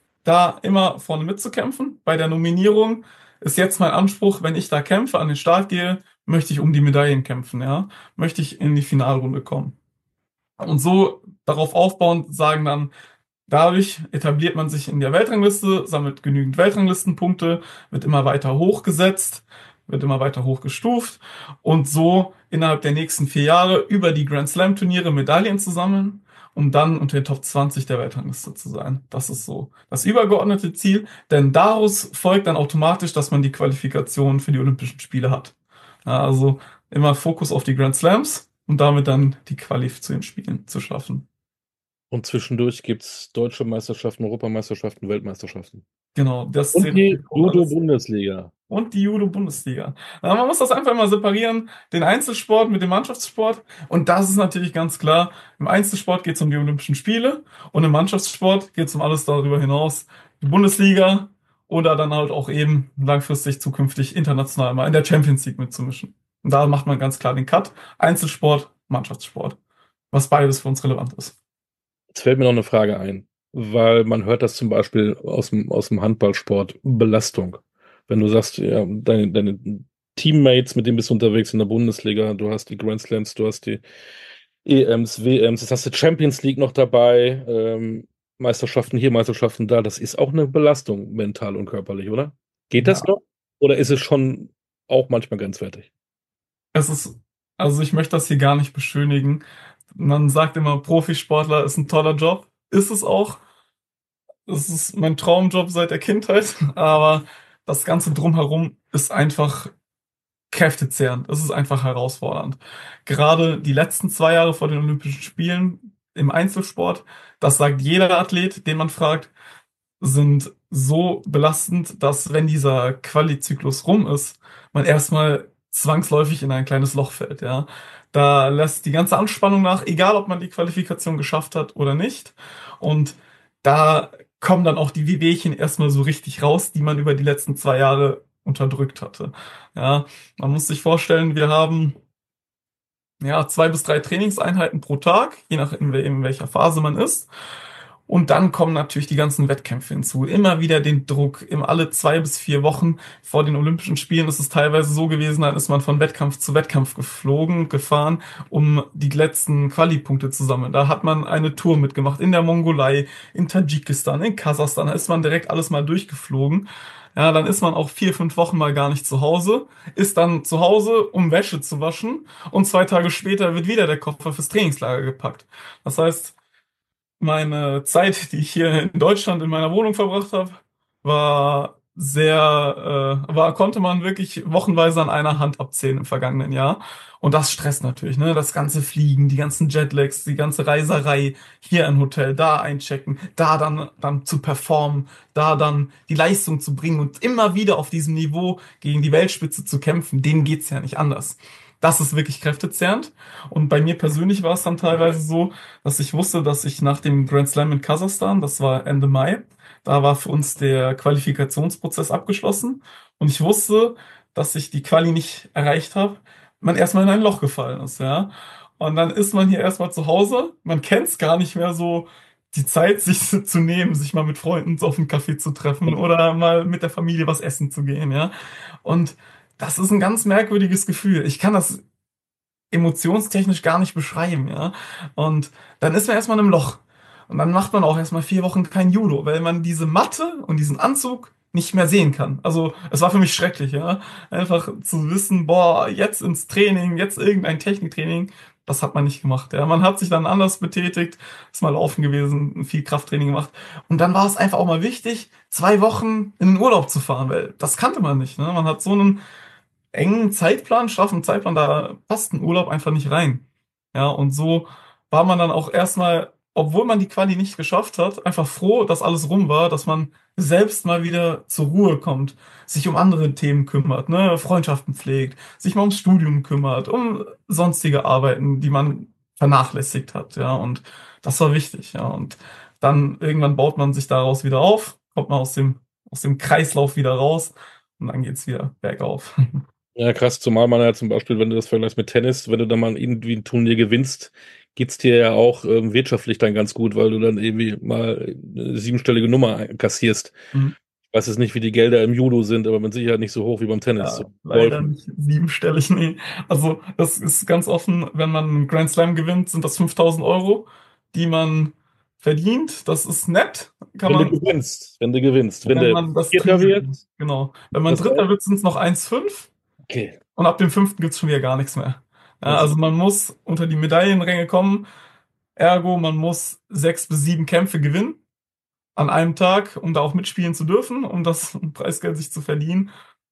da immer vorne mitzukämpfen. Bei der Nominierung ist jetzt mein Anspruch, wenn ich da kämpfe, an den Start gehe, möchte ich um die Medaillen kämpfen, ja, möchte ich in die Finalrunde kommen. Und so darauf aufbauend sagen dann, dadurch etabliert man sich in der Weltrangliste, sammelt genügend Weltranglistenpunkte, wird immer weiter hochgesetzt, wird immer weiter hochgestuft und so innerhalb der nächsten vier Jahre über die Grand Slam Turniere Medaillen zu sammeln, um dann unter den Top zwanzig der Weltrangliste zu sein. Das ist so das übergeordnete Ziel, denn daraus folgt dann automatisch, dass man die Qualifikation für die Olympischen Spiele hat. Ja, also immer Fokus auf die Grand Slams und damit dann die Quali zu den Spielen zu schaffen. Und zwischendurch gibt es deutsche Meisterschaften, Europameisterschaften, Weltmeisterschaften. Genau, das Und zählt die natürlich auch alles. Judo-Bundesliga. Und die Judo-Bundesliga. Ja, man muss das einfach mal separieren, den Einzelsport mit dem Mannschaftssport. Und das ist natürlich ganz klar. Im Einzelsport geht es um die Olympischen Spiele und im Mannschaftssport geht es um alles darüber hinaus. Die Bundesliga oder dann halt auch eben langfristig zukünftig international mal in der Champions League mitzumischen. Und da macht man ganz klar den Cut. Einzelsport, Mannschaftssport. Was beides für uns relevant ist. Jetzt fällt mir noch eine Frage ein, weil man hört das zum Beispiel aus dem, aus dem Handballsport, Belastung. Wenn du sagst, ja, deine, deine Teammates, mit denen bist du unterwegs in der Bundesliga, du hast die Grand Slams, du hast die E Ms, W Ms, jetzt hast du Champions League noch dabei, ähm, Meisterschaften hier, Meisterschaften da, das ist auch eine Belastung, mental und körperlich, oder? Geht das Ja, noch? Oder ist es schon auch manchmal grenzwertig? es ist, also ich möchte das hier gar nicht beschönigen. Man sagt immer, Profisportler ist ein toller Job. Ist es auch. Es ist mein Traumjob seit der Kindheit, aber das Ganze drumherum ist einfach kräftezehrend. Es ist einfach herausfordernd. Gerade die letzten zwei Jahre vor den Olympischen Spielen im Einzelsport, das sagt jeder Athlet, den man fragt, sind so belastend, dass wenn dieser Quali-Zyklus rum ist, man erstmal zwangsläufig in ein kleines Loch fällt, ja. Da lässt die ganze Anspannung nach, egal ob man die Qualifikation geschafft hat oder nicht. Und da kommen dann auch die Wehwehchen erstmal so richtig raus, die man über die letzten zwei Jahre unterdrückt hatte. Ja, man muss sich vorstellen, wir haben ja, zwei bis drei Trainingseinheiten pro Tag, je nach in, wel- in welcher Phase man ist. Und dann kommen natürlich die ganzen Wettkämpfe hinzu. Immer wieder den Druck. Im alle zwei bis vier Wochen vor den Olympischen Spielen ist es teilweise so gewesen, dann ist man von Wettkampf zu Wettkampf geflogen, gefahren, um die letzten Quali-Punkte zu sammeln. Da hat man eine Tour mitgemacht in der Mongolei, in Tadschikistan, in Kasachstan. Da ist man direkt alles mal durchgeflogen. Ja, dann ist man auch vier, fünf Wochen mal gar nicht zu Hause, ist dann zu Hause, um Wäsche zu waschen, und zwei Tage später wird wieder der Koffer fürs Trainingslager gepackt. Das heißt, meine Zeit, die ich hier in Deutschland in meiner Wohnung verbracht habe, war sehr, äh, war, konnte man wirklich wochenweise an einer Hand abzählen im vergangenen Jahr. Und das stresst natürlich, ne? Das ganze Fliegen, die ganzen Jetlags, die ganze Reiserei, hier ein Hotel, da einchecken, da dann, dann zu performen, da dann die Leistung zu bringen und immer wieder auf diesem Niveau gegen die Weltspitze zu kämpfen, denen geht's ja nicht anders. Das ist wirklich kräftezehrend. Und bei mir persönlich war es dann teilweise so, dass ich wusste, dass ich nach dem Grand Slam in Kasachstan, das war Ende Mai, da war für uns der Qualifikationsprozess abgeschlossen, und ich wusste, dass ich die Quali nicht erreicht habe, man erstmal in ein Loch gefallen ist, ja. Und dann ist man hier erstmal zu Hause, man kennt es gar nicht mehr so, die Zeit sich zu nehmen, sich mal mit Freunden auf einen Kaffee zu treffen oder mal mit der Familie was essen zu gehen, ja. Und das ist ein ganz merkwürdiges Gefühl. Ich kann das emotionstechnisch gar nicht beschreiben, ja. Und dann ist man erstmal in einem Loch. Und dann macht man auch erstmal vier Wochen kein Judo, weil man diese Matte und diesen Anzug nicht mehr sehen kann. Also es war für mich schrecklich, ja. Einfach zu wissen, boah, jetzt ins Training, jetzt irgendein Techniktraining, das hat man nicht gemacht. Ja, man hat sich dann anders betätigt, ist mal laufen gewesen, viel Krafttraining gemacht. Und dann war es einfach auch mal wichtig, zwei Wochen in den Urlaub zu fahren, weil das kannte man nicht. Ne? Man hat so einen engen Zeitplan, straffen Zeitplan, da passt ein Urlaub einfach nicht rein. Ja, und so war man dann auch erstmal, obwohl man die Quali nicht geschafft hat, einfach froh, dass alles rum war, dass man selbst mal wieder zur Ruhe kommt, sich um andere Themen kümmert, ne, Freundschaften pflegt, sich mal ums Studium kümmert, um sonstige Arbeiten, die man vernachlässigt hat, ja, und das war wichtig, ja, und dann irgendwann baut man sich daraus wieder auf, kommt man aus dem, aus dem Kreislauf wieder raus, und dann geht's wieder bergauf. Ja, krass, zumal man ja zum Beispiel, wenn du das vergleichst mit Tennis, wenn du dann mal irgendwie ein Turnier gewinnst, geht's dir ja auch ähm, wirtschaftlich dann ganz gut, weil du dann irgendwie mal eine siebenstellige Nummer kassierst. Ich weiß jetzt nicht, wie die Gelder im Judo sind, aber mit Sicherheit nicht so hoch wie beim Tennis. Ja, So leider Golfen. nicht siebenstellig, nee. Also, das ist ganz offen, wenn man einen Grand Slam gewinnt, sind das fünftausend Euro, die man verdient. Das ist nett, kann Wenn du man, gewinnst, wenn du gewinnst. Wenn wenn der man das Vierter Turnier wird, gewinnt. Genau. Wenn man das Dritter auch. wird, sind es noch eins Komma fünf, Okay. und ab dem fünften gibt's schon wieder gar nichts mehr. Ja, Das, also man muss unter die Medaillenränge kommen, ergo man muss sechs bis sieben Kämpfe gewinnen an einem Tag, um da auch mitspielen zu dürfen, um das Preisgeld sich zu verdienen.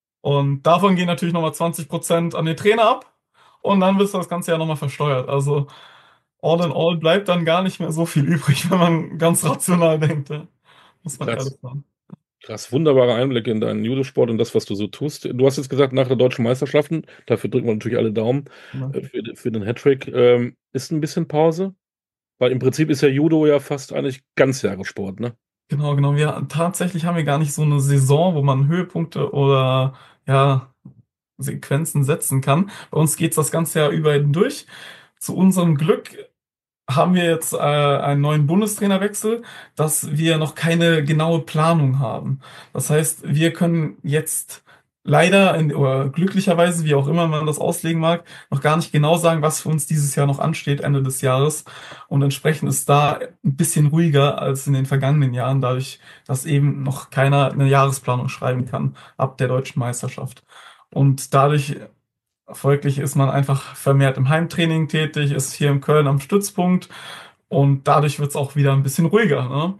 Und davon gehen natürlich nochmal zwanzig Prozent an den Trainer ab. Und dann wird das Ganze ja nochmal versteuert. Also all in all bleibt dann gar nicht mehr so viel übrig, wenn man ganz rational denkt. Ja. Muss man krass. ehrlich sagen. Krass, wunderbare Einblicke in deinen Judosport und das, was du so tust. Du hast jetzt gesagt, nach der deutschen Meisterschaften, dafür drücken wir natürlich alle Daumen Ja. äh, für, für den Hattrick, ähm, ist ein bisschen Pause? Weil im Prinzip ist ja Judo ja fast eigentlich Ganzjahressport, ne? Genau, genau. Wir tatsächlich haben wir gar nicht so eine Saison, wo man Höhepunkte oder ja, Sequenzen setzen kann. Bei uns geht es das ganze Jahr über durch. Zu unserem Glück haben wir jetzt äh, einen neuen Bundestrainerwechsel, dass wir noch keine genaue Planung haben. Das heißt, wir können jetzt leider in, oder glücklicherweise, wie auch immer man das auslegen mag, noch gar nicht genau sagen, was für uns dieses Jahr noch ansteht, Ende des Jahres. Und entsprechend ist da ein bisschen ruhiger als in den vergangenen Jahren, dadurch, dass eben noch keiner eine Jahresplanung schreiben kann ab der deutschen Meisterschaft. Und dadurch folglich ist man einfach vermehrt im Heimtraining tätig, ist hier in Köln am Stützpunkt, und dadurch wird es auch wieder ein bisschen ruhiger. Ne?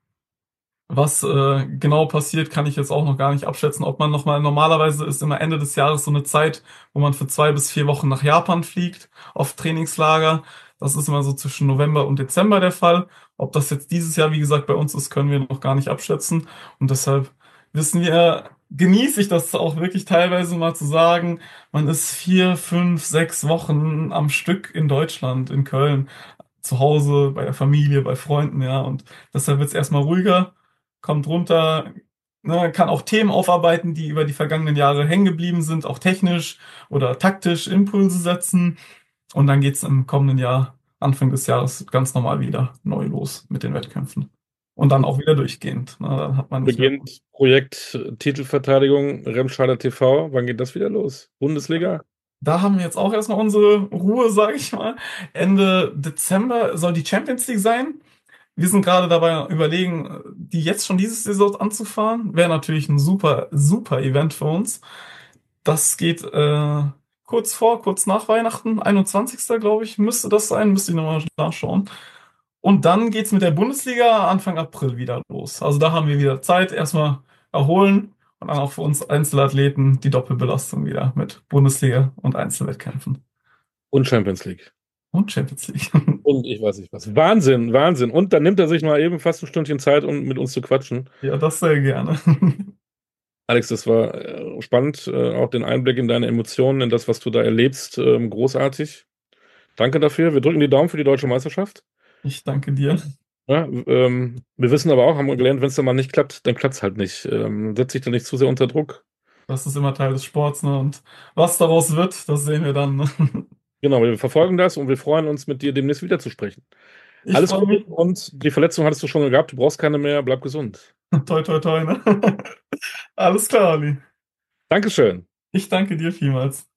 Was äh, genau passiert, kann ich jetzt auch noch gar nicht abschätzen. Ob man nochmal, normalerweise ist immer Ende des Jahres so eine Zeit, wo man für zwei bis vier Wochen nach Japan fliegt, auf Trainingslager. Das ist immer so zwischen November und Dezember der Fall. Ob das jetzt dieses Jahr, wie gesagt, bei uns ist, können wir noch gar nicht abschätzen. Und deshalb wissen wir, genieße ich das auch wirklich teilweise mal zu sagen, man ist vier, fünf, sechs Wochen am Stück in Deutschland, in Köln, zu Hause, bei der Familie, bei Freunden, ja. Und deshalb wird es erstmal ruhiger, kommt runter, ne, kann auch Themen aufarbeiten, die über die vergangenen Jahre hängen geblieben sind, auch technisch oder taktisch Impulse setzen. Und dann geht's im kommenden Jahr, Anfang des Jahres, ganz normal wieder neu los mit den Wettkämpfen. Und dann auch wieder durchgehend. Ne? Dann hat man nicht mehr. Beginnt Projekt äh, Titelverteidigung Remscheider T V. Wann geht das wieder los? Bundesliga? Da haben wir jetzt auch erstmal unsere Ruhe, sage ich mal. Ende Dezember soll die Champions League sein. Wir sind gerade dabei überlegen, die jetzt schon diese Saison anzufahren. Wäre natürlich ein super, super Event für uns. Das geht äh, kurz vor, kurz nach Weihnachten, einundzwanzigsten glaube ich, müsste das sein, müsste ich nochmal nachschauen. Und dann geht's mit der Bundesliga Anfang April wieder los. Also da haben wir wieder Zeit, erstmal erholen und dann auch für uns Einzelathleten die Doppelbelastung wieder mit Bundesliga und Einzelwettkämpfen Und Champions League. und Champions League. Und ich weiß nicht was. Wahnsinn, Wahnsinn. Und dann nimmt er sich mal eben fast ein Stündchen Zeit, um mit uns zu quatschen. Ja, das sehr gerne. Alex, das war äh, spannend. Äh, auch den Einblick in deine Emotionen, in das, was du da erlebst. Ähm, großartig. Danke dafür. Wir drücken die Daumen für die deutsche Meisterschaft. Ich danke dir. Ja, ähm, wir wissen aber auch, haben wir gelernt, wenn es dann mal nicht klappt, dann klappt es halt nicht. Ähm, setz dich da nicht zu sehr unter Druck. Das ist immer Teil des Sports, ne? Und was daraus wird, das sehen wir dann. Ne? Genau, wir verfolgen das und wir freuen uns, mit dir demnächst wieder zu sprechen. Ich Alles freue Gute mich. und die Verletzung hattest du schon gehabt, du brauchst keine mehr, bleib gesund. Toi, toi, toi, ne? Alles klar, Ali. Dankeschön. Ich danke dir vielmals.